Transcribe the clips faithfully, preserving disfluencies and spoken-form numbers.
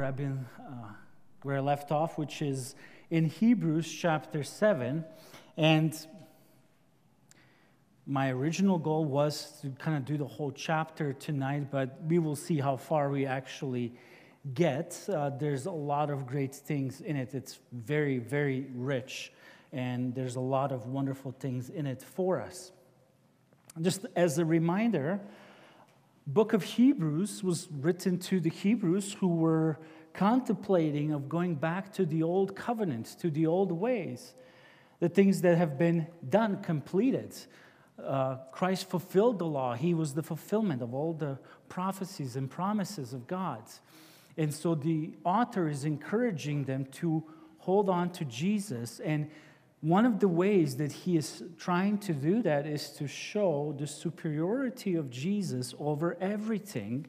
I've been uh, where I left off, which is in Hebrews chapter seven. And my original goal was to kind of do the whole chapter tonight, but we will see how far we actually get. Uh, there's a lot of great things in it. It's very, very rich, and there's a lot of wonderful things in it for us. Just as a reminder, book of Hebrews was written to the Hebrews who were contemplating of going back to the old covenant, to the old ways, the things that have been done, completed. Uh, Christ fulfilled the law. He was the fulfillment of all the prophecies and promises of God. And so the author is encouraging them to hold on to Jesus. And one of the ways that he is trying to do that is to show the superiority of Jesus over everything,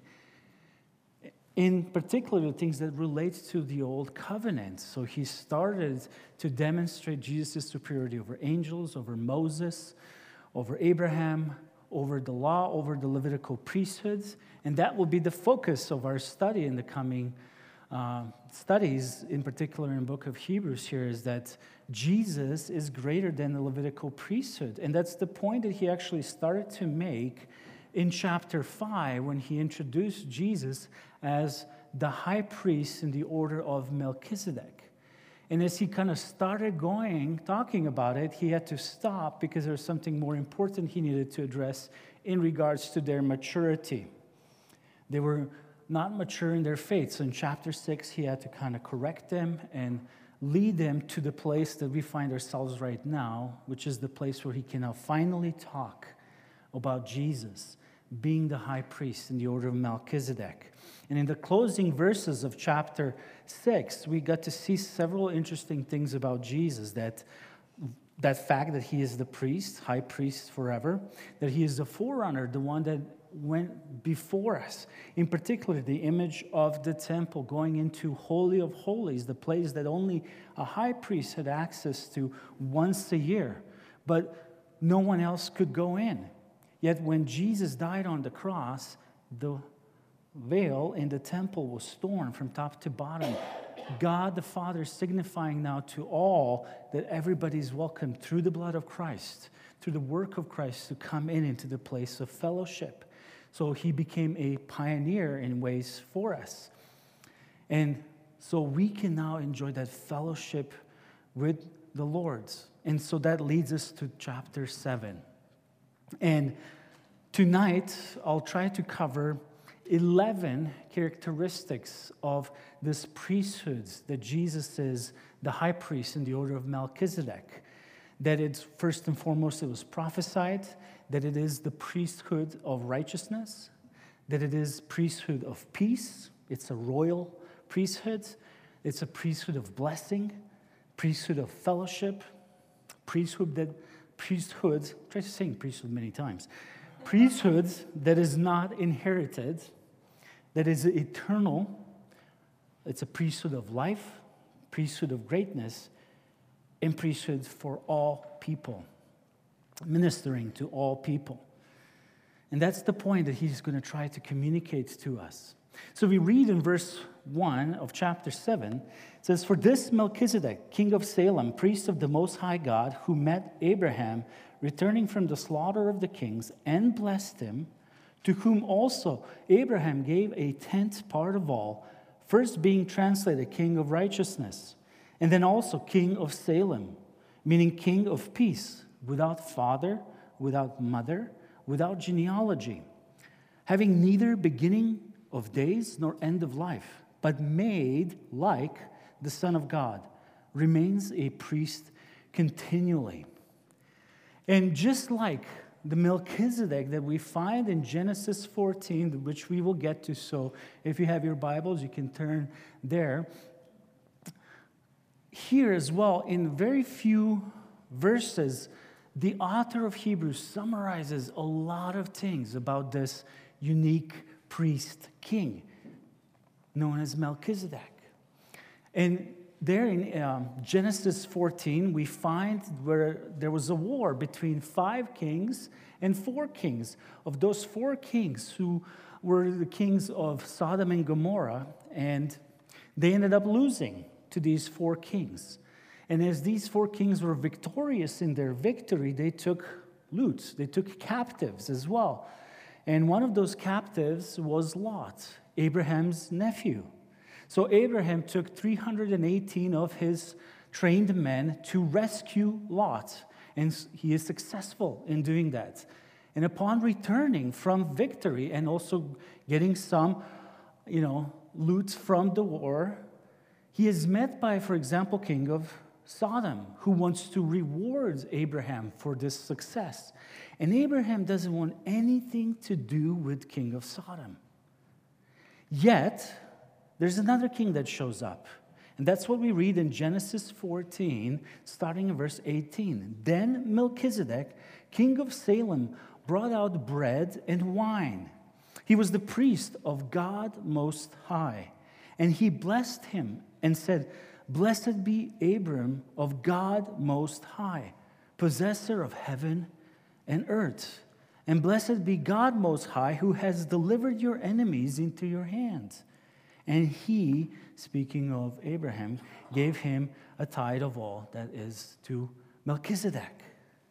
in particular the things that relate to the old covenant. So he started to demonstrate Jesus' superiority over angels, over Moses, over Abraham, over the law, over the Levitical priesthoods. And that will be the focus of our study in the coming uh, studies, in particular in the book of Hebrews here, is that Jesus is greater than the Levitical priesthood. And that's the point that he actually started to make in chapter five when he introduced Jesus as the high priest in the order of Melchizedek. And as he kind of started going, talking about it, he had to stop because there was something more important he needed to address in regards to their maturity. They were not mature in their faith. So in chapter six, he had to kind of correct them and lead them to the place that we find ourselves right now, which is the place where he can now finally talk about Jesus being the high priest in the order of Melchizedek. And in the closing verses of chapter six, we got to see several interesting things about Jesus. That, that fact that he is the priest, high priest forever, that he is the forerunner, the one that went before us. In particular, the image of the temple going into Holy of Holies, the place that only a high priest had access to once a year, but no one else could go in. Yet when Jesus died on the cross, the veil in the temple was torn from top to bottom. God the Father signifying now to all that everybody is welcome through the blood of Christ, through the work of Christ, to come in into the place of fellowship. So he became a pioneer in ways for us. And so we can now enjoy that fellowship with the Lord. And so that leads us to chapter seven. And tonight, I'll try to cover eleven characteristics of this priesthood, that Jesus is the high priest in the order of Melchizedek. That it's, first and foremost, it was prophesied, that it is the priesthood of righteousness, that it is priesthood of peace, it's a royal priesthood, it's a priesthood of blessing, priesthood of fellowship, priesthood that priesthood, try to saying priesthood many times, priesthood that is not inherited, that is eternal. It's a priesthood of life, priesthood of greatness, and priesthood for all people, ministering to all people. And that's the point that he's going to try to communicate to us. So we read in verse one of chapter seven, it says, "For this Melchizedek, king of Salem, priest of the Most High God, who met Abraham returning from the slaughter of the kings and blessed him, to whom also Abraham gave a tenth part of all, first being translated king of righteousness, and then also king of Salem, meaning king of peace, without father, without mother, without genealogy, having neither beginning of days nor end of life, but made like the Son of God, remains a priest continually." And just like the Melchizedek that we find in Genesis fourteen, which we will get to, so if you have your Bibles, you can turn there. Here as well, in very few verses, the author of Hebrews summarizes a lot of things about this unique priest king known as Melchizedek. And there in um, Genesis fourteen, we find where there was a war between five kings and four kings. Of those four kings who were the kings of Sodom and Gomorrah, and They ended up losing to these four kings. And as these four kings were victorious in their victory, they took loot. They took captives as well. And one of those captives was Lot, Abraham's nephew. So Abraham took three hundred eighteen of his trained men to rescue Lot. And he is successful in doing that. And upon returning from victory and also getting some, you know, loot from the war, he is met by, for example, king of Sodom, who wants to reward Abraham for this success. And Abraham doesn't want anything to do with king of Sodom. Yet, there's another king that shows up. And that's what we read in Genesis fourteen, starting in verse eighteen. Then Melchizedek, king of Salem, brought out bread and wine. He was the priest of God Most High. And he blessed him and said, Blessed be Abram of God Most High, possessor of heaven and earth. And blessed be God Most High, who has delivered your enemies into your hands. And he, speaking of Abraham, gave him a tithe of all that is to Melchizedek.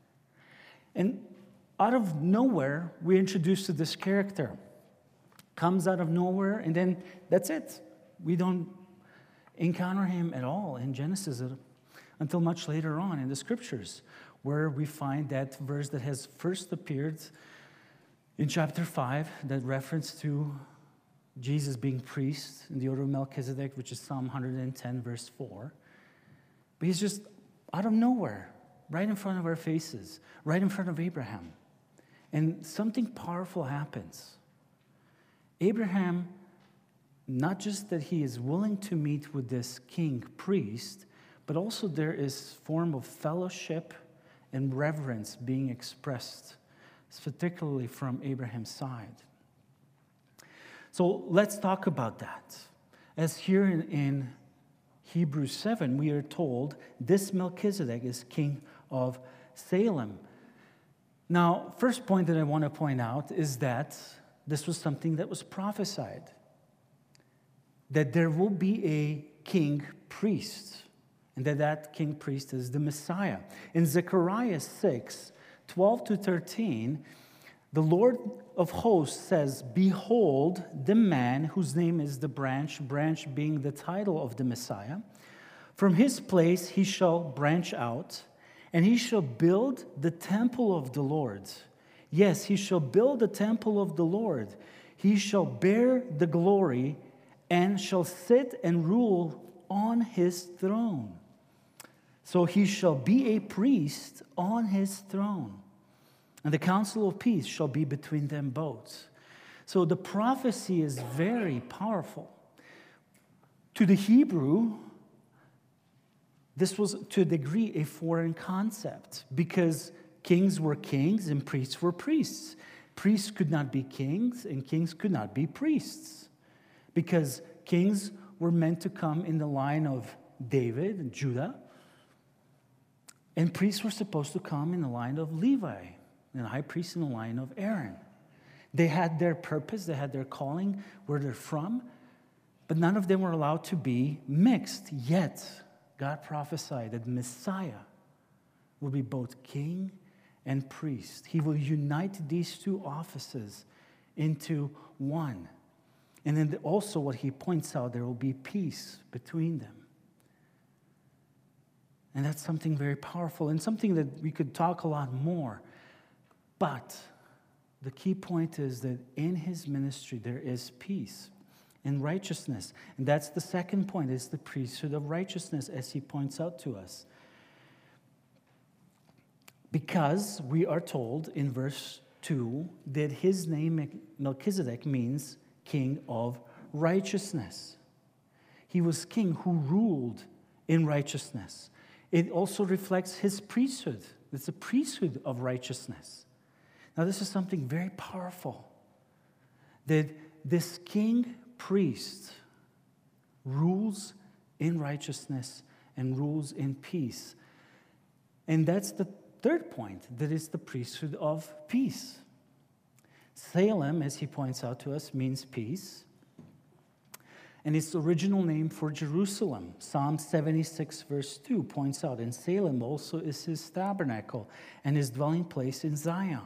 And out of nowhere, we're introduced to this character. Comes out of nowhere, and then that's it. We don't encounter him at all in Genesis until much later on in the scriptures, where we find that verse that has first appeared in chapter five, that reference to Jesus being priest in the order of Melchizedek, which is Psalm one hundred ten, verse four. But he's just out of nowhere, right in front of our faces, right in front of Abraham. And something powerful happens. Abraham, not just that he is willing to meet with this king priest, but also there is form of fellowship and reverence being expressed, particularly from Abraham's side. So let's talk about that. As here in, in Hebrews seven, we are told this Melchizedek is king of Salem. Now, first point that I want to point out is that this was something that was prophesied, that there will be a king priest, and that that king priest is the Messiah. In Zechariah six, twelve to thirteen, the Lord of hosts says, Behold the man whose name is the branch, branch being the title of the Messiah. From his place he shall branch out, and he shall build the temple of the Lord. Yes, he shall build the temple of the Lord. He shall bear the glory and shall sit and rule on his throne. So he shall be a priest on his throne. And the counsel of peace shall be between them both. So the prophecy is very powerful. To the Hebrew, this was to a degree a foreign concept because kings were kings and priests were priests. Priests could not be kings and kings could not be priests because kings were meant to come in the line of David and Judah, and priests were supposed to come in the line of Levi, and the high priest in the line of Aaron. They had their purpose, they had their calling, where they're from, but none of them were allowed to be mixed. Yet, God prophesied that Messiah will be both king and priest. He will unite these two offices into one. And then also what he points out, there will be peace between them. And that's something very powerful and something that we could talk a lot more. But the key point is that in his ministry there is peace and righteousness. And that's the second point, is the priesthood of righteousness, as he points out to us. Because we are told in verse two that his name Melchizedek means king of righteousness. He was king who ruled in righteousness. It also reflects his priesthood. It's a priesthood of righteousness. Now, this is something very powerful, that this king priest rules in righteousness and rules in peace. And that's the third point, that is the priesthood of peace. Salem, as he points out to us, means peace. and its original name for Jerusalem. Psalm seventy-six, verse two points out, and Salem also is his tabernacle and his dwelling place in Zion.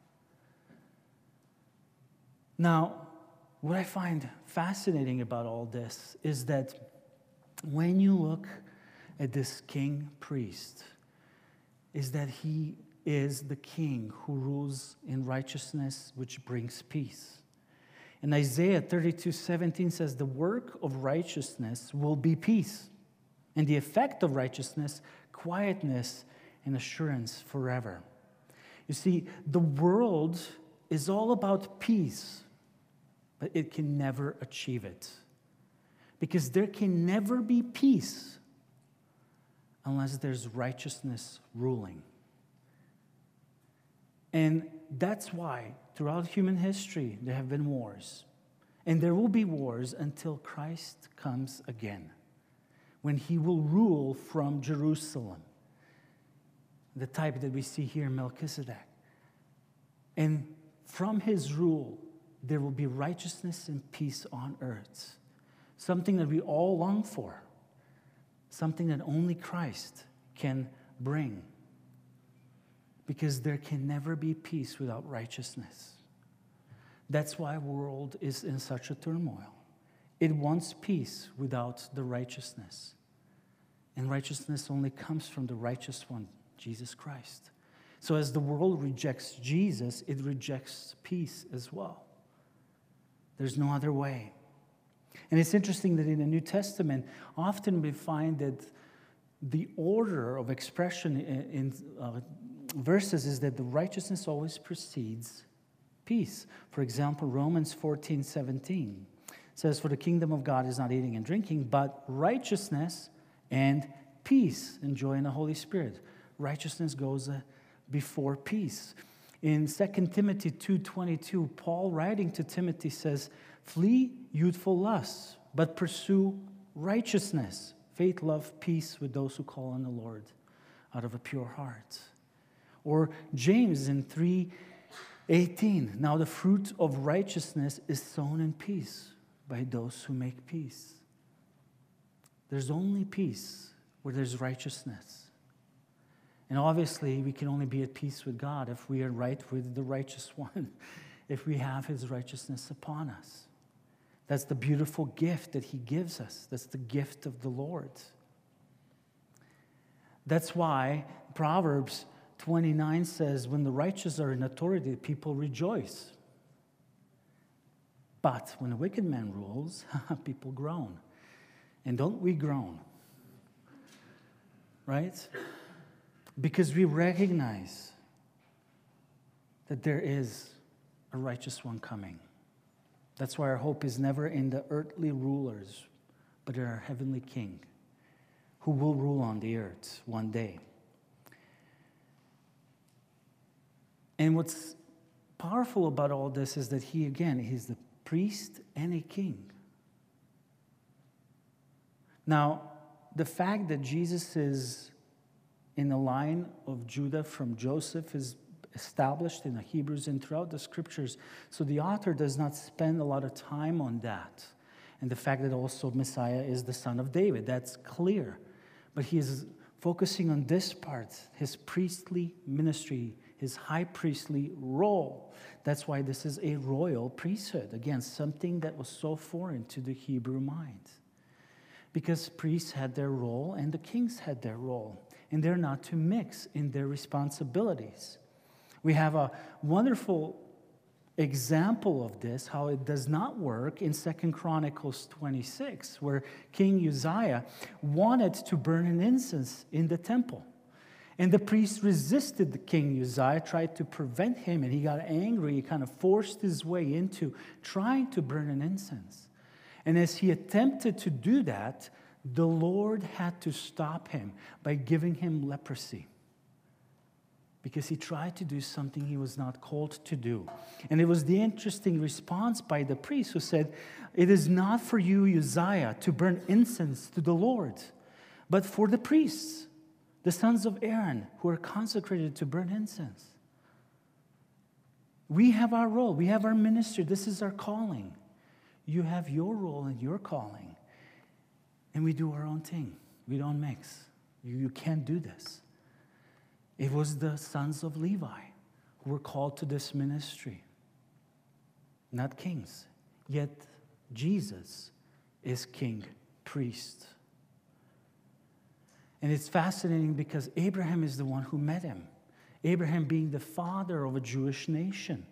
Now, what I find fascinating about all this is that when you look at this king priest, is that he is the king who rules in righteousness, which brings peace. And Isaiah thirty-two seventeen says, the work of righteousness will be peace, and the effect of righteousness, quietness and assurance forever. You see, the world is all about peace, but it can never achieve it. Because there can never be peace unless there's righteousness ruling. And that's why throughout human history there have been wars. And there will be wars until Christ comes again, when he will rule from Jerusalem, the type that we see here in Melchizedek. And from his rule, there will be righteousness and peace on earth, something that we all long for, something that only Christ can bring. Because there can never be peace without righteousness. That's why the world is in such a turmoil. It wants peace without the righteousness. And righteousness only comes from the righteous one, Jesus Christ. So as the world rejects Jesus, it rejects peace as well. There's no other way. And it's interesting that in the New Testament, often we find that the order of expression in, in uh, verses is that the righteousness always precedes peace. For example, Romans fourteen seventeen says, for the kingdom of God is not eating and drinking, but righteousness and peace and joy in the Holy Spirit. Righteousness goes uh, before peace. In Second Timothy two twenty-two, Paul writing to Timothy says, flee youthful lusts, but pursue righteousness, faith, love, peace with those who call on the Lord out of a pure heart. Or James in three eighteen, now the fruit of righteousness is sown in peace by those who make peace. There's only peace where there's righteousness. And obviously, we can only be at peace with God if we are right with the righteous one, if we have his righteousness upon us. That's the beautiful gift that he gives us. That's the gift of the Lord. That's why Proverbs twenty-nine says, when the righteous are in authority, people rejoice. But when a wicked man rules, people groan. And don't we groan? Right? Because we recognize that there is a righteous one coming. That's why our hope is never in the earthly rulers, but in our heavenly King, who will rule on the earth one day. And what's powerful about all this is that he, again, he's the priest and a king. Now, the fact that Jesus is in the line of Judah from Joseph is established in the Hebrews and throughout the scriptures. So the author does not spend a lot of time on that. And the fact that also Messiah is the son of David, that's clear. But he is focusing on this part, his priestly ministry, his high priestly role. That's why this is a royal priesthood. Again, something that was so foreign to the Hebrew mind. Because priests had their role and the kings had their role. And they're not to mix in their responsibilities. We have a wonderful example of this, how it does not work in Second Chronicles twenty-six, where King Uzziah wanted to burn an incense in the temple. And the priest resisted the King Uzziah, tried to prevent him, and he got angry. He kind of forced his way into trying to burn an incense. And as he attempted to do that, the Lord had to stop him by giving him leprosy. Because he tried to do something he was not called to do. And it was the interesting response by the priest who said, it is not for you, Uzziah, to burn incense to the Lord, but for the priests, the sons of Aaron, who are consecrated to burn incense. We have our role. We have our ministry. This is our calling. You have your role and your calling. And we do our own thing. We don't mix. You, you can't do this. It was the sons of Levi who were called to this ministry, not kings. Yet Jesus is king, priest. And it's fascinating because Abraham is the one who met him. Abraham being the father of a Jewish nation.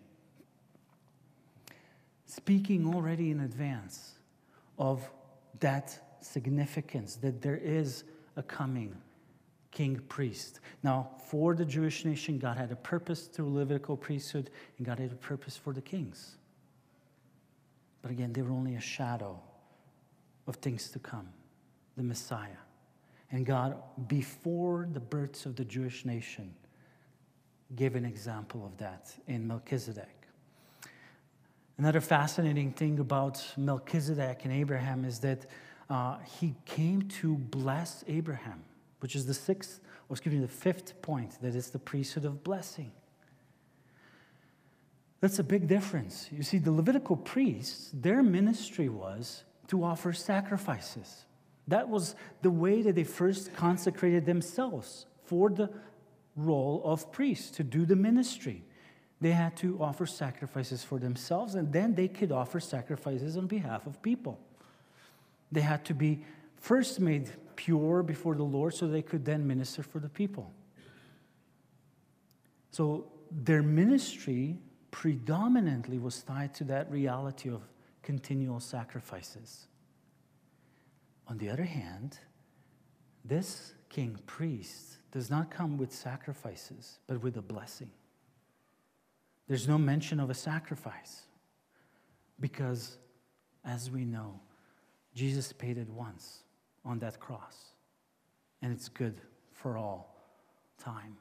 Speaking already in advance of that significance, that there is a coming king priest. Now, for the Jewish nation, God had a purpose through Levitical priesthood, and God had a purpose for the kings. But again, they were only a shadow of things to come, the Messiah. And God, before the births of the Jewish nation, gave an example of that in Melchizedek. Another fascinating thing about Melchizedek and Abraham is that uh, he came to bless Abraham, which is the sixth, or excuse me, the fifth point, that is the priesthood of blessing. That's a big difference. You see, the Levitical priests, their ministry was to offer sacrifices. That was the way that they first consecrated themselves for the role of priests, to do the ministry. They had to offer sacrifices for themselves, and then they could offer sacrifices on behalf of people. They had to be first made pure before the Lord so they could then minister for the people. So their ministry predominantly was tied to that reality of continual sacrifices. On the other hand, this king priest does not come with sacrifices, but with a blessing. There's no mention of a sacrifice because, as we know, Jesus paid it once on that cross, and it's good for all time.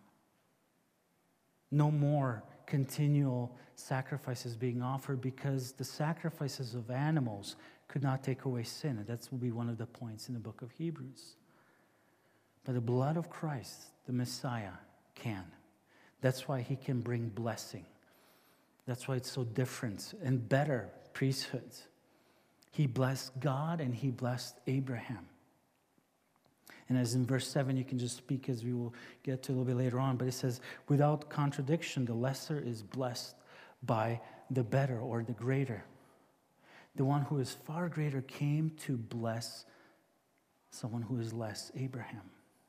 No more continual sacrifices being offered because the sacrifices of animals could not take away sin, and that will be one of the points in the book of Hebrews. But the blood of Christ, the Messiah, can. That's why he can bring blessing. That's why it's so different and better priesthood. He blessed God and he blessed Abraham. And as in verse seven, you can just speak as we will get to a little bit later on, but it says, without contradiction, the lesser is blessed by the better or the greater. The one who is far greater came to bless someone who is less, Abraham.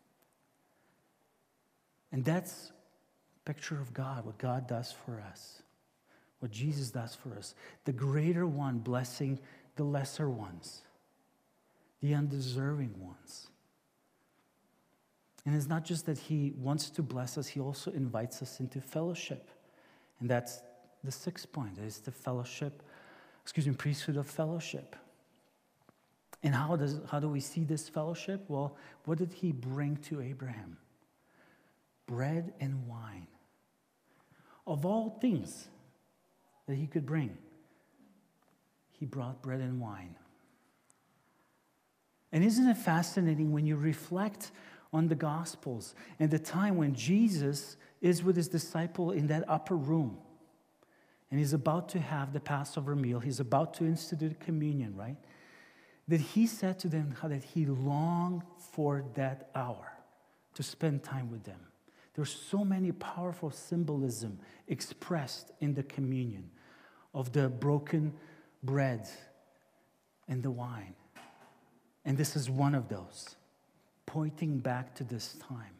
And that's a picture of God, what God does for us, what Jesus does for us. The greater one blessing the lesser ones, the undeserving ones. And it's not just that he wants to bless us, he also invites us into fellowship. And that's the sixth point, is the fellowship, excuse me, priesthood of fellowship. And how does how do we see this fellowship? Well, what did he bring to Abraham? Bread and wine. Of all things that he could bring, he brought bread and wine. And isn't it fascinating when you reflect on the Gospels and the time when Jesus is with his disciple in that upper room and he's about to have the Passover meal, he's about to institute communion, right? That he said to them how that he longed for that hour to spend time with them. There's so many powerful symbolism expressed in the communion of the broken bread and the wine. And this is one of those, pointing back to this time.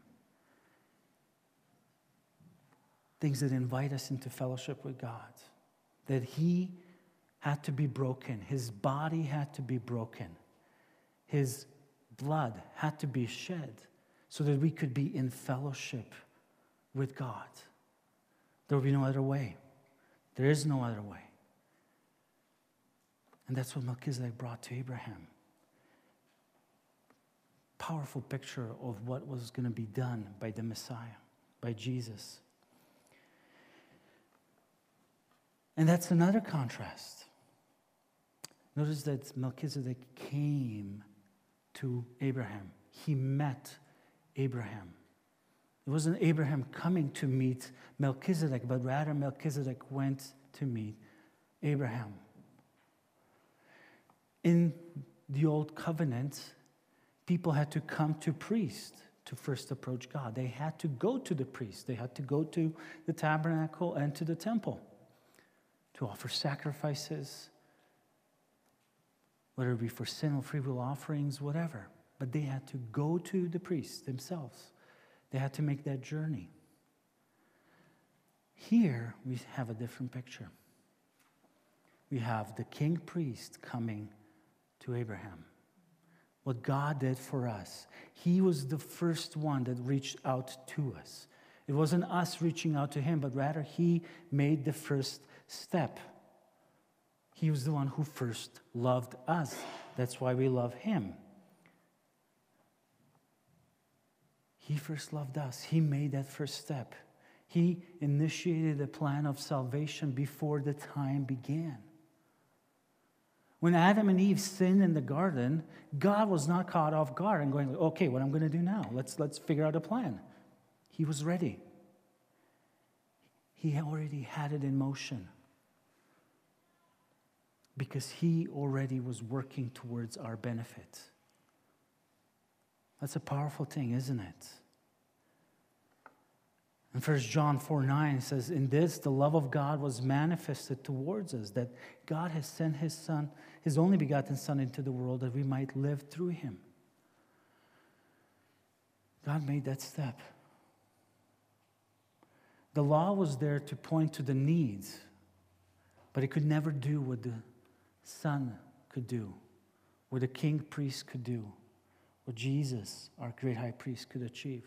Things that invite us into fellowship with God. That he had to be broken. His body had to be broken. His blood had to be shed so that we could be in fellowship with God. There will be no other way. There is no other way. And that's what Melchizedek brought to Abraham. Powerful picture of what was going to be done by the Messiah, by Jesus. And that's another contrast. Notice that Melchizedek came to Abraham. He met Abraham. It wasn't Abraham coming to meet Melchizedek, but rather Melchizedek went to meet Abraham. In the Old Covenant, people had to come to priest to first approach God. They had to go to the priest. They had to go to the tabernacle and to the temple to offer sacrifices, whether it be for sin or free will offerings, whatever. But they had to go to the priest themselves. They had to make that journey. Here we have a different picture. We have the king priest coming to Abraham. What God did for us. He was the first one that reached out to us. It wasn't us reaching out to him, but rather he made the first step. He was the one who first loved us. That's why we love him. He first loved us. He made that first step. He initiated the plan of salvation before the time began. When Adam and Eve sinned in the garden, God was not caught off guard and going, okay, what I'm going to do now? Let's, let's figure out a plan. He was ready. He already had it in motion. Because he already was working towards our benefit. That's a powerful thing, isn't it? In First John four nine, it says, in this, the love of God was manifested towards us, that God has sent his Son, his only begotten Son, into the world that we might live through him. God made that step. The law was there to point to the needs, but it could never do what the Son could do, what the king priest could do, what Jesus, our great high priest, could achieve.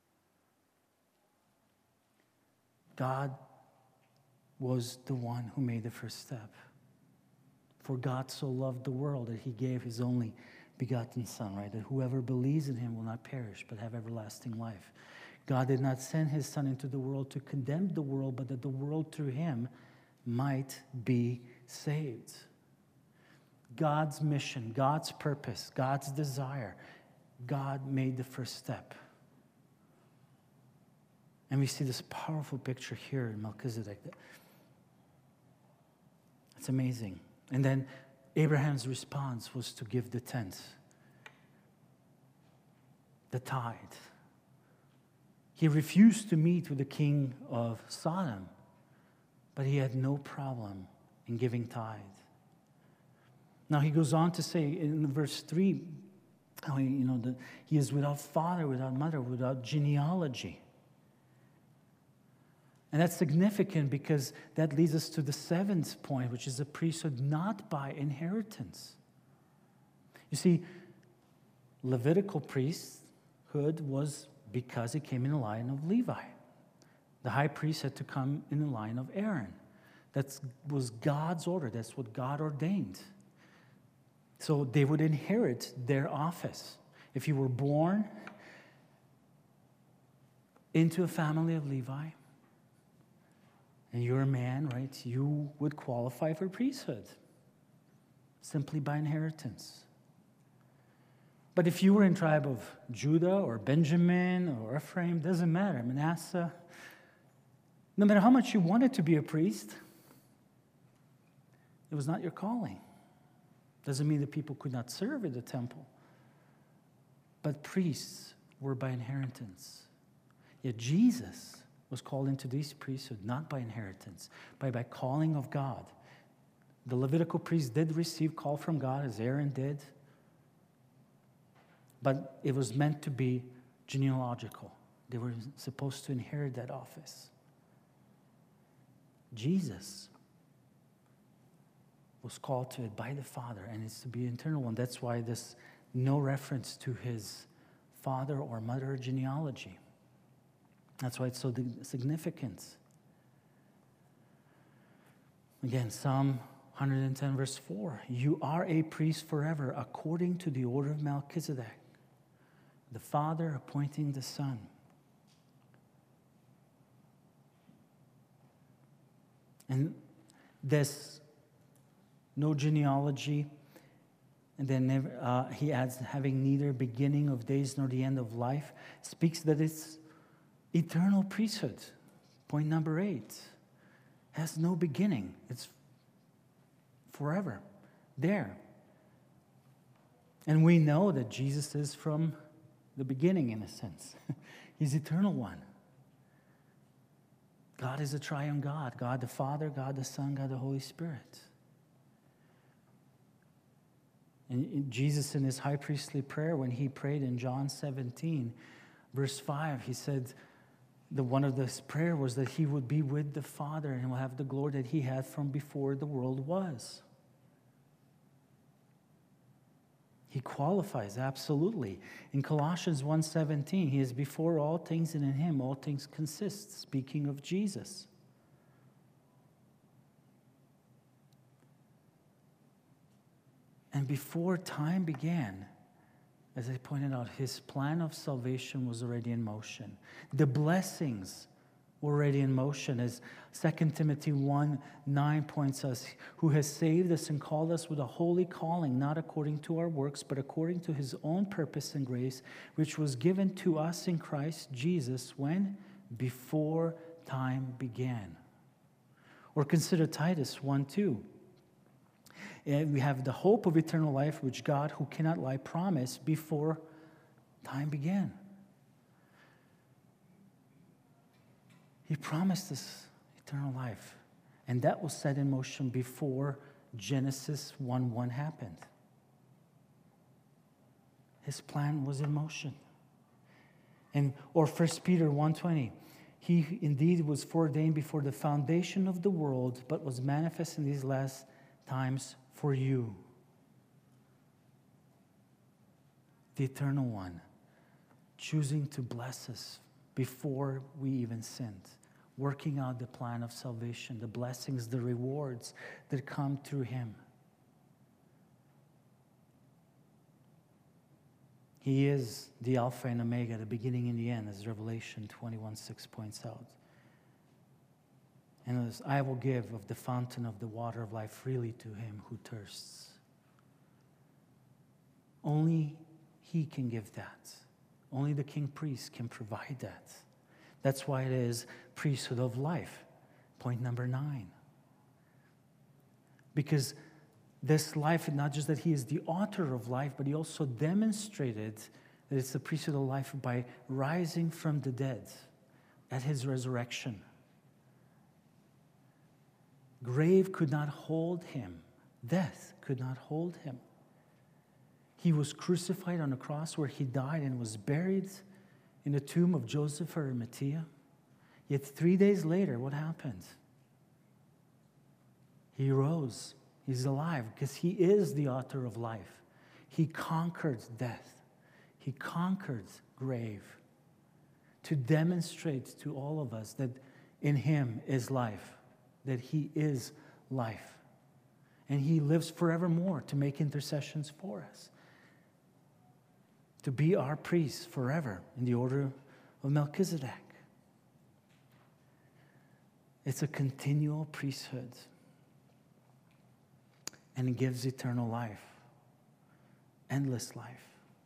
God was the one who made the first step. For God so loved the world that he gave his only begotten Son, right? That whoever believes in him will not perish, but have everlasting life. God did not send his Son into the world to condemn the world, but that the world through him might be saved. God's mission, God's purpose, God's desire, God made the first step. And we see this powerful picture here in Melchizedek. It's amazing. And then Abraham's response was to give the tenth, the tithe. He refused to meet with the king of Sodom, but he had no problem in giving tithe. Now he goes on to say in verse three, how he, you know, the, he is without father, without mother, without genealogy. And that's significant because that leads us to the seventh point, which is a priesthood not by inheritance. You see, Levitical priesthood was because it came in the line of Levi. The high priest had to come in the line of Aaron. That was God's order. That's what God ordained. So they would inherit their office. If you were born into a family of Levi, and you're a man, right, you would qualify for priesthood simply by inheritance. But if you were in tribe of Judah or Benjamin or Ephraim, doesn't matter, Manasseh, no matter how much you wanted to be a priest, it was not your calling. Doesn't mean that people could not serve in the temple. But priests were by inheritance. Yet Jesus was called into this priesthood not by inheritance, but by calling of God. The Levitical priests did receive call from God, as Aaron did, but it was meant to be genealogical. They were supposed to inherit that office. Jesus was called to it by the Father, and it's to be an eternal one. That's why there's no reference to his father or mother genealogy. That's why it's so significant. Again, Psalm one hundred ten, verse four. You are a priest forever, according to the order of Melchizedek, the Father appointing the Son. And this, no genealogy, and then never, uh, he adds, having neither beginning of days nor the end of life, speaks that it's eternal priesthood. Point number eight. Has no beginning. It's forever. There. And we know that Jesus is from the beginning, in a sense. He's the eternal one. God is a triune God. God the Father, God the Son, God the Holy Spirit. And Jesus, in his high priestly prayer, when he prayed in John seventeen, verse five, he said, the one of this prayer was that he would be with the Father and will have the glory that he had from before the world was. He qualifies, absolutely. In Colossians one seventeen, he is before all things, and in him all things consist, speaking of Jesus. And before time began, as I pointed out, his plan of salvation was already in motion. The blessings were already in motion, as Second Timothy one nine points us, who has saved us and called us with a holy calling, not according to our works, but according to his own purpose and grace, which was given to us in Christ Jesus when? Before time began. Or consider Titus one two. And we have the hope of eternal life, which God, who cannot lie, promised before time began. He promised us eternal life. And that was set in motion before Genesis one one happened. His plan was in motion. And or First Peter one twenty. He indeed was foreordained before the foundation of the world, but was manifest in these last times for you. The Eternal One, choosing to bless us before we even sinned, working out the plan of salvation, the blessings, the rewards that come through him. He is the Alpha and Omega, the beginning and the end, as Revelation twenty-one six points out. And as I will give of the fountain of the water of life freely to him who thirsts. Only he can give that. Only the king priest can provide that. That's why it is priesthood of life. Point number nine. Because this life, not just that he is the author of life, but he also demonstrated that it's the priesthood of life by rising from the dead at his resurrection. Grave could not hold him. Death could not hold him. He was crucified on a cross where he died and was buried in the tomb of Joseph of Arimathea. Yet three days later, what happened? He rose. He's alive because he is the author of life. He conquered death. He conquered grave to demonstrate to all of us that in him is life. That he is life. And he lives forevermore to make intercessions for us. To be our priest forever in the order of Melchizedek. It's a continual priesthood. And it gives eternal life. Endless life.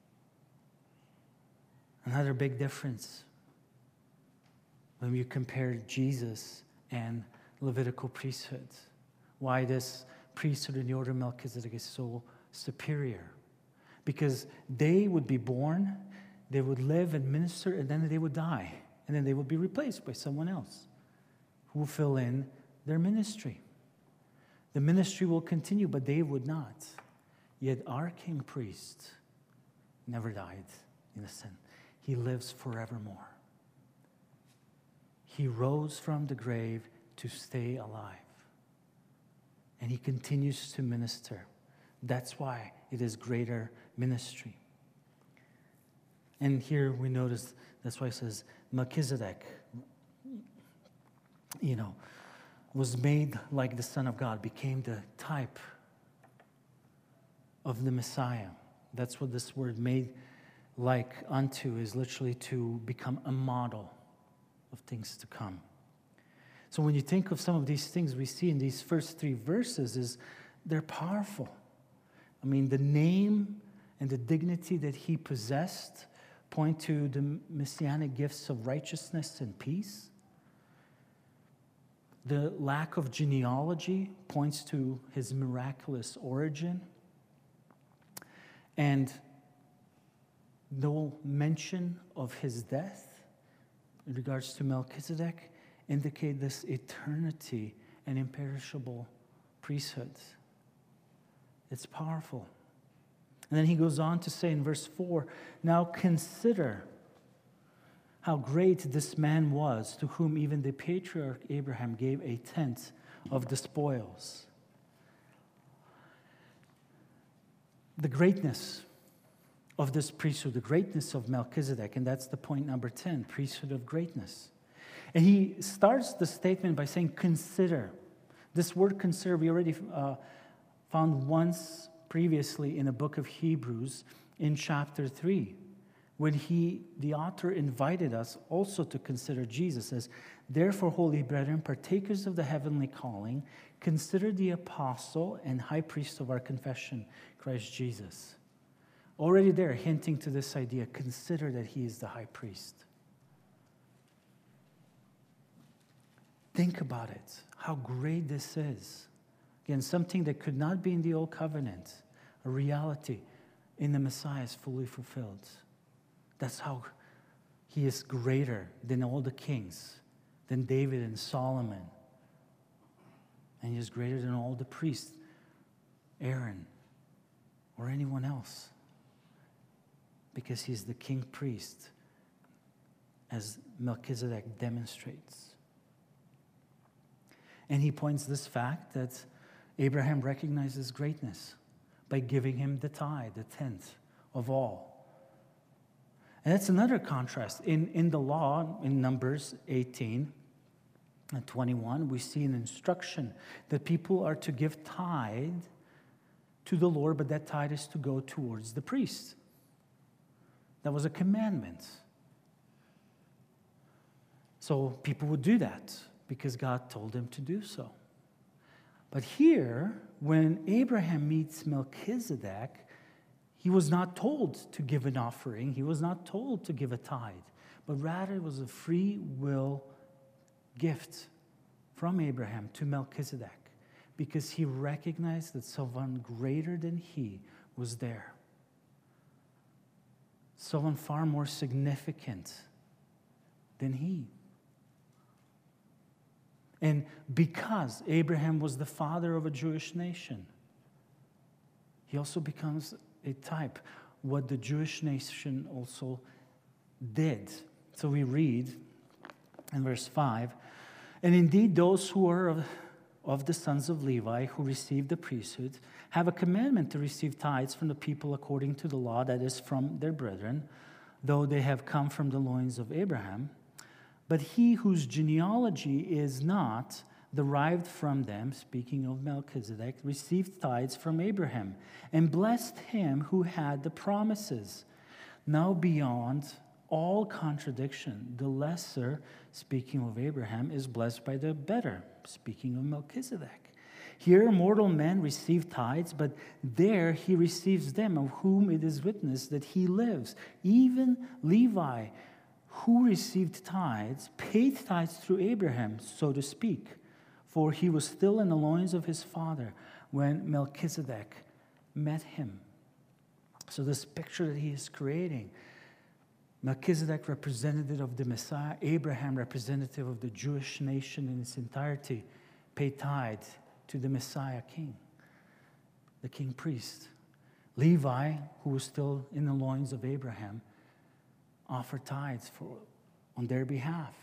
Another big difference when you compare Jesus and Levitical priesthood. Why this priesthood in the order of Melchizedek is so superior. Because they would be born, they would live and minister, and then they would die. And then they would be replaced by someone else who will fill in their ministry. The ministry will continue, but they would not. Yet our king priest never died, in a sense. He lives forevermore. He rose from the grave to stay alive. And he continues to minister. That's why it is greater ministry. And here we notice, that's why it says Melchizedek, you know, was made like the Son of God, became the type of the Messiah. That's what this word made like unto is literally to become a model of things to come. So when you think of some of these things we see in these first three verses, is they're powerful. I mean, the name and the dignity that he possessed point to the messianic gifts of righteousness and peace. The lack of genealogy points to his miraculous origin. And no mention of his death in regards to Melchizedek indicate this eternity and imperishable priesthood. It's powerful. And then he goes on to say in verse four, now consider how great this man was, to whom even the patriarch Abraham gave a tenth of the spoils. The greatness of this priesthood, the greatness of Melchizedek, and that's the point number ten, priesthood of greatness. And he starts the statement by saying, consider. This word consider, we already uh, found once previously in the book of Hebrews in chapter three, when he, the author, invited us also to consider Jesus as, therefore, holy brethren, partakers of the heavenly calling, consider the apostle and high priest of our confession, Christ Jesus. Already there, hinting to this idea, consider that he is the high priest. Think about it, how great this is. Again, something that could not be in the old covenant, a reality in the Messiah is fully fulfilled. That's how he is greater than all the kings, than David and Solomon. And he is greater than all the priests, Aaron, or anyone else. Because he's the king priest, as Melchizedek demonstrates. And he points this fact that Abraham recognizes greatness by giving him the tithe, the tenth of all. And that's another contrast. In, in the law, in Numbers eighteen and twenty-one, we see an instruction that people are to give tithe to the Lord, but that tithe is to go towards the priest. That was a commandment. So people would do that because God told them to do so. But here, when Abraham meets Melchizedek, he was not told to give an offering. He was not told to give a tithe. But rather, it was a free will gift from Abraham to Melchizedek because he recognized that someone greater than he was there. Someone far more significant than he. And because Abraham was the father of a Jewish nation, he also becomes a type, what the Jewish nation also did. So we read in verse five, and indeed those who are of, of the sons of Levi who received the priesthood have a commandment to receive tithes from the people according to the law, that is from their brethren, though they have come from the loins of Abraham. But he whose genealogy is not derived from them, speaking of Melchizedek, received tithes from Abraham and blessed him who had the promises. Now beyond all contradiction, the lesser, speaking of Abraham, is blessed by the better, speaking of Melchizedek. Here mortal men receive tithes, but there he receives them of whom it is witnessed that he lives. Even Levi, who received tithes, paid tithes through Abraham, so to speak, for he was still in the loins of his father when Melchizedek met him. So this picture that he is creating, Melchizedek, representative of the Messiah, Abraham, representative of the Jewish nation in its entirety, paid tithe to the Messiah king, the king priest. Levi, who was still in the loins of Abraham, offered tithes for, on their behalf.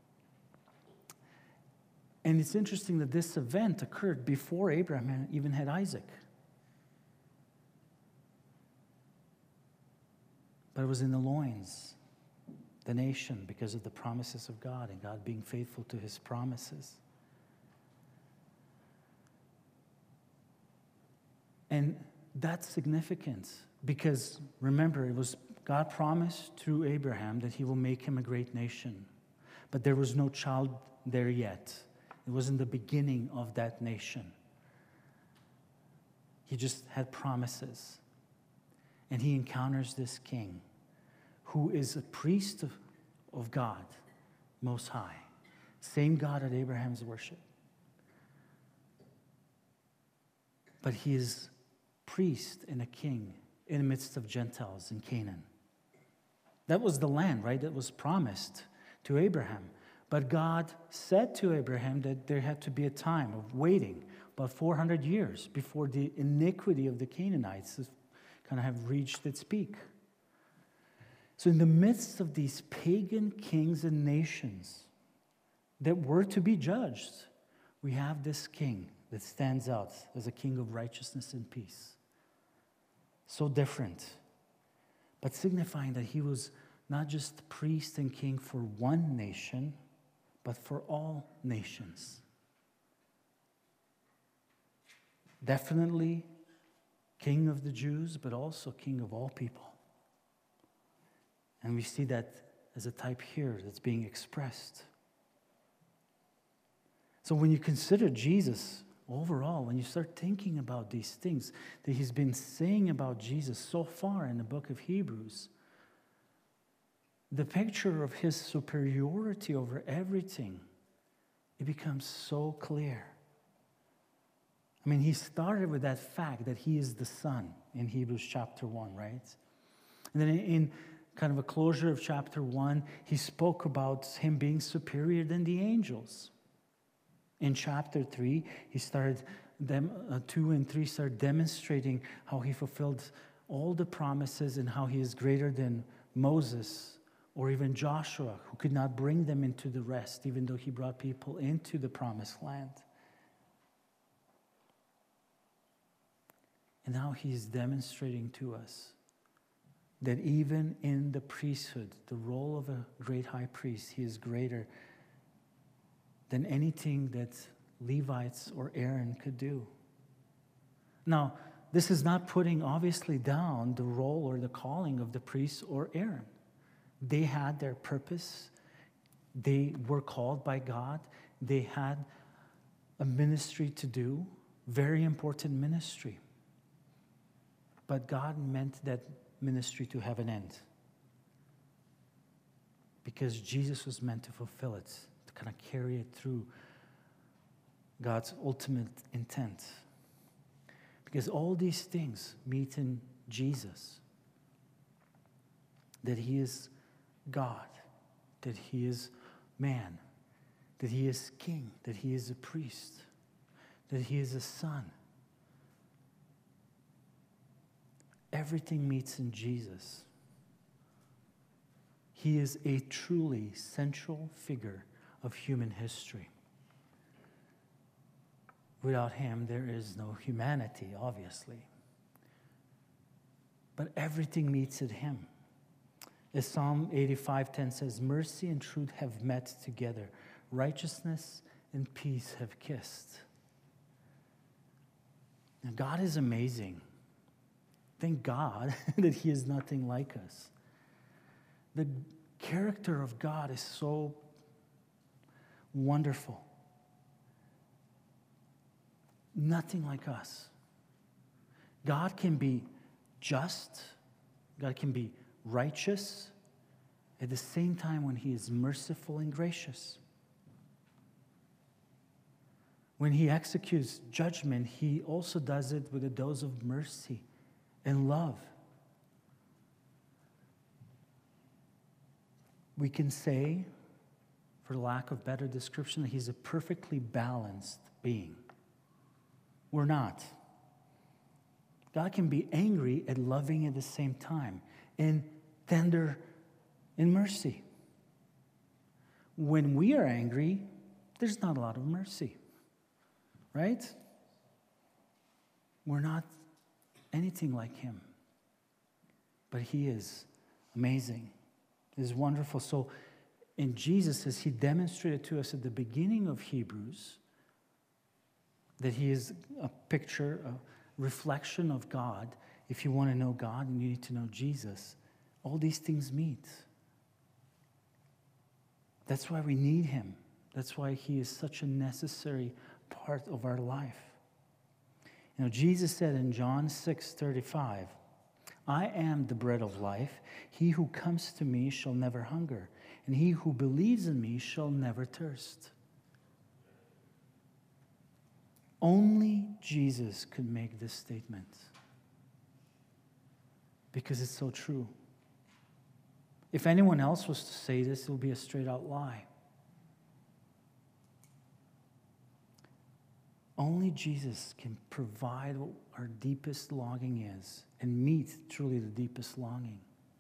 And it's interesting that this event occurred before Abraham even had Isaac. But it was in the loins, the nation, because of the promises of God and God being faithful to his promises. And that's significant because, remember, it was God promised through Abraham that he will make him a great nation. But there was no child there yet. It wasn't the beginning of that nation. He just had promises. And he encounters this king who is a priest of, of God Most High. Same God at Abraham's worship. But he is priest and a king in the midst of Gentiles in Canaan. That was the land, right, that was promised to Abraham. But God said to Abraham that there had to be a time of waiting, about four hundred years, before the iniquity of the Canaanites kind of have reached its peak. So in the midst of these pagan kings and nations that were to be judged, we have this king that stands out as a king of righteousness and peace. So different, but signifying that he was not just priest and king for one nation, but for all nations. Definitely king of the Jews, but also king of all people. And we see that as a type here that's being expressed. So when you consider Jesus overall, when you start thinking about these things that he's been saying about Jesus so far in the book of Hebrews, the picture of his superiority over everything, it becomes so clear. I mean, he started with that fact that he is the Son in Hebrews chapter one, right? And then in kind of a closure of chapter one, he spoke about him being superior than the angels. In chapter three, he started, them, uh, two and three started demonstrating how he fulfilled all the promises and how he is greater than Moses or even Joshua, who could not bring them into the rest, even though he brought people into the promised land. And now he's demonstrating to us that even in the priesthood, the role of a great high priest, he is greater than anything that Levites or Aaron could do. Now, this is not putting obviously down the role or the calling of the priests or Aaron. They had their purpose. They were called by God. They had a ministry to do, very important ministry. But God meant that ministry to have an end, because Jesus was meant to fulfill it, to kind of carry it through God's ultimate intent. Because all these things meet in Jesus. That he is God, that he is man, that he is king, that he is a priest, that he is a son. Everything meets in Jesus. He is a truly central figure of human history. Without him, there is no humanity, obviously. But everything meets at him. As Psalm eighty-five ten says, mercy and truth have met together. Righteousness and peace have kissed. Now, God is amazing. Thank God that he is nothing like us. The character of God is so wonderful. Nothing like us. God can be just. God can be righteous. At the same time, when he is merciful and gracious. When he executes judgment, he also does it with a dose of mercy and love. We can say, for lack of better description, that he's a perfectly balanced being. We're not. God can be angry and loving at the same time, and tender in mercy. When we are angry, there's not a lot of mercy, right? We're not anything like him. But he is amazing. He is wonderful. So in Jesus, as he demonstrated to us at the beginning of Hebrews, that he is a picture, a reflection of God. If you want to know God and you need to know Jesus, all these things meet. That's why we need him. That's why he is such a necessary part of our life. You know, Jesus said in John six thirty-five, I am the bread of life. He who comes to me shall never hunger, and he who believes in me shall never thirst. Only Jesus could make this statement. because it's so true. If anyone else was to say this, it would be a straight out lie. Only Jesus can provide what our deepest longing is and meet truly the deepest longing.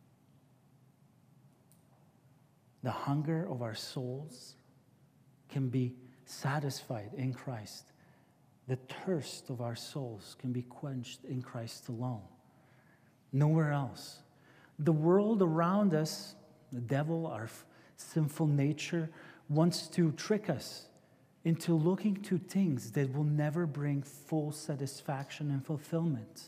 The hunger of our souls can be satisfied in Christ. The thirst of our souls can be quenched in Christ alone. Nowhere else. The world around us, the devil, our sinful nature, wants to trick us into looking to things that will never bring full satisfaction and fulfillment.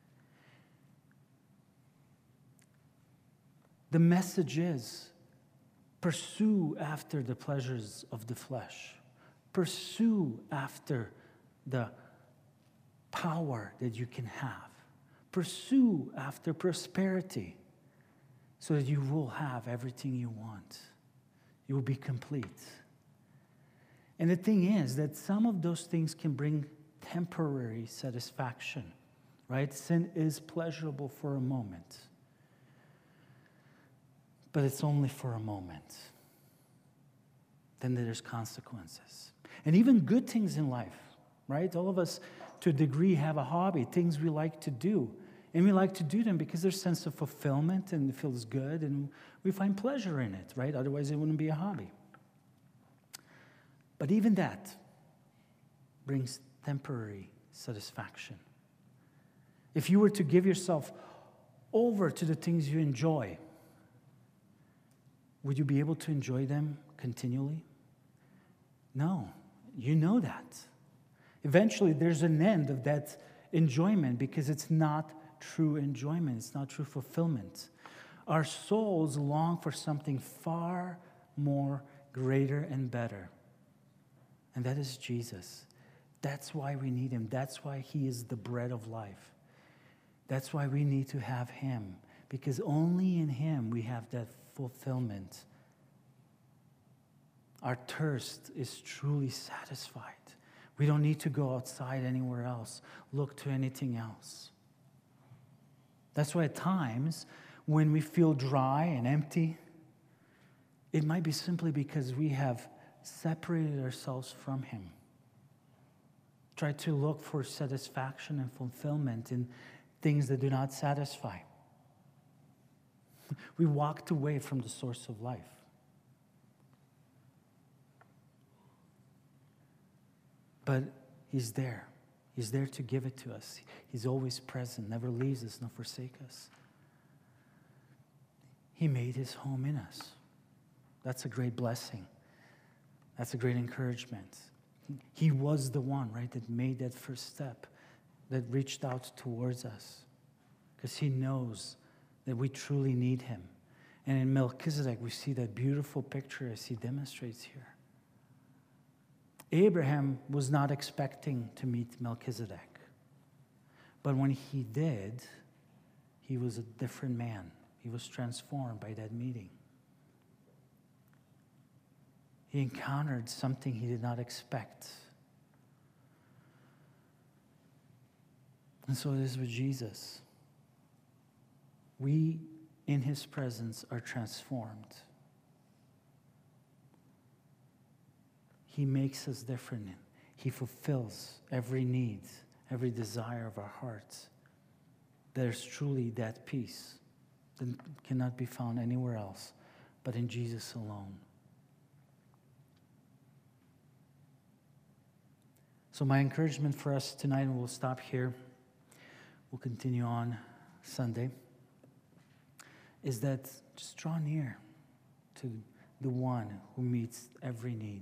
The message is, pursue after the pleasures of the flesh. Pursue after the power that you can have. Pursue after prosperity so that you will have everything you want. You will be complete. And the thing is that some of those things can bring temporary satisfaction, right? Sin is pleasurable for a moment, but it's only for a moment. Then there's consequences. And even good things in life, right? All of us, to a degree, have a hobby, things we like to do. And we like to do them because there's a sense of fulfillment and it feels good and we find pleasure in it, right? Otherwise, it wouldn't be a hobby. But even that brings temporary satisfaction. If you were to give yourself over to the things you enjoy, would you be able to enjoy them continually? No, you know that. Eventually, there's an end of that enjoyment because it's not true enjoyment. It's not true fulfillment. Our souls long for something far more greater and better. And that is Jesus. That's why we need him. That's why he is the bread of life. That's why we need to have him. Because only in him we have that fulfillment. Our thirst is truly satisfied. We don't need to go outside anywhere else, look to anything else. That's why at times when we feel dry and empty, it might be simply because we have separated ourselves from him. Try to look for satisfaction and fulfillment in things that do not satisfy. We walked away from the source of life. But he's there. He's there to give it to us. He's always present, never leaves us, nor forsakes us. He made his home in us. That's a great blessing. That's a great encouragement. He was the one, right, that made that first step, that reached out towards us, because he knows that we truly need him. And in Melchizedek, we see that beautiful picture as he demonstrates here. Abraham was not expecting to meet Melchizedek, but when he did, he was a different man. He was transformed by that meeting. He encountered something he did not expect. And so it is with Jesus. We, in his presence, are transformed. He makes us different. He fulfills every need, every desire of our hearts. There's truly that peace that cannot be found anywhere else but in Jesus alone. So my encouragement for us tonight, and we'll stop here, we'll continue on Sunday, is that just draw near to the one who meets every need.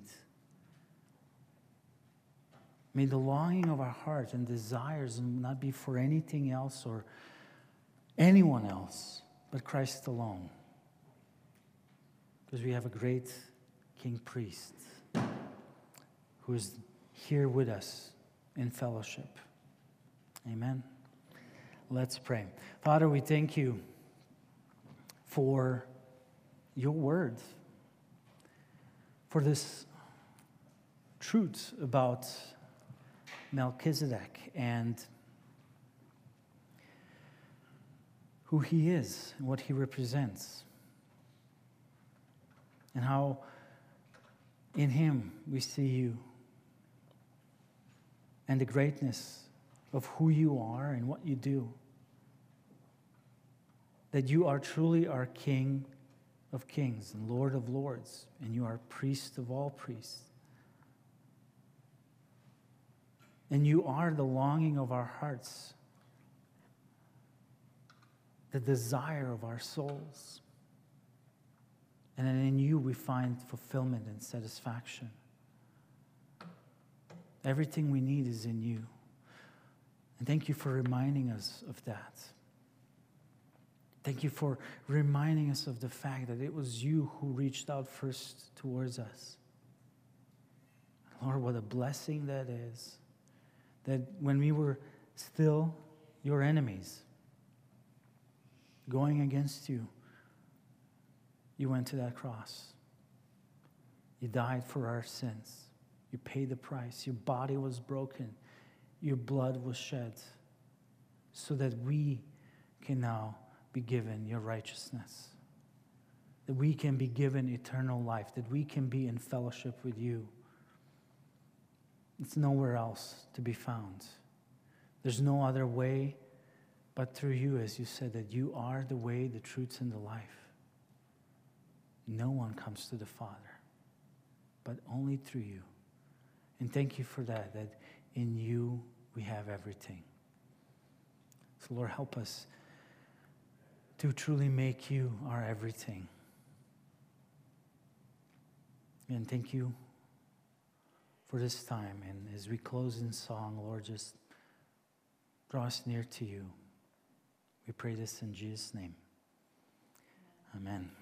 May the longing of our heart and desires not be for anything else or anyone else but Christ alone. Because we have a great King Priest who is here with us in fellowship. Amen. Let's pray. Father, we thank you for your word, for this truth about Melchizedek and who he is and what he represents, and how in him we see you and the greatness of who you are and what you do. That you are truly our King of kings and Lord of lords, and you are priest of all priests. And you are the longing of our hearts, the desire of our souls. And then in you we find fulfillment and satisfaction. Everything we need is in you. And thank you for reminding us of that. Thank you for reminding us of the fact that it was you who reached out first towards us. Lord, what a blessing that is. That when we were still your enemies, going against you, you went to that cross. You died for our sins. You paid the price. Your body was broken. Your blood was shed so that we can now be given your righteousness, that we can be given eternal life, that we can be in fellowship with you. It's nowhere else to be found. There's no other way but through you, as you said, that you are the way, the truth, and the life. No one comes to the Father, but only through you. And thank you for that, that in you we have everything. So Lord, help us to truly make you our everything. And thank you for this time. And as we close in song, Lord, just draw us near to you. We pray this in Jesus' name. Amen.